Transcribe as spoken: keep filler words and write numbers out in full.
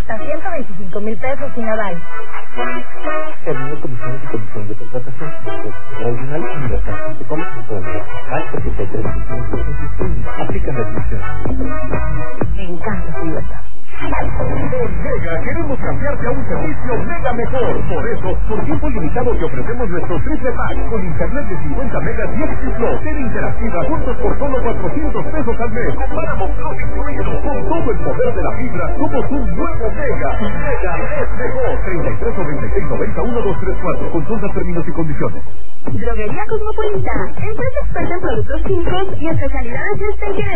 hasta ciento veinticinco mil pesos sin aval. Terminó comisiones y condiciones de contratación. Original universal punto com setenta y tres Aplica restricciones. Me encanta su libertad. Con Mega queremos cambiarte a un servicio Mega mejor. Por eso, por tiempo limitado te ofrecemos nuestro triple pack con internet de cincuenta megas y X Plus, tele interactiva juntos por solo cuatrocientos pesos al mes. Comparamos Plus incluido. Con todo el poder de la fibra, somos un nuevo Mega. Y Mega es mejor. treinta y tres noventa y seis noventa uno dos tres cuatro. Consulta términos y condiciones. Droguería Cosmopolita, empresa experta en productos químicos y especialidades de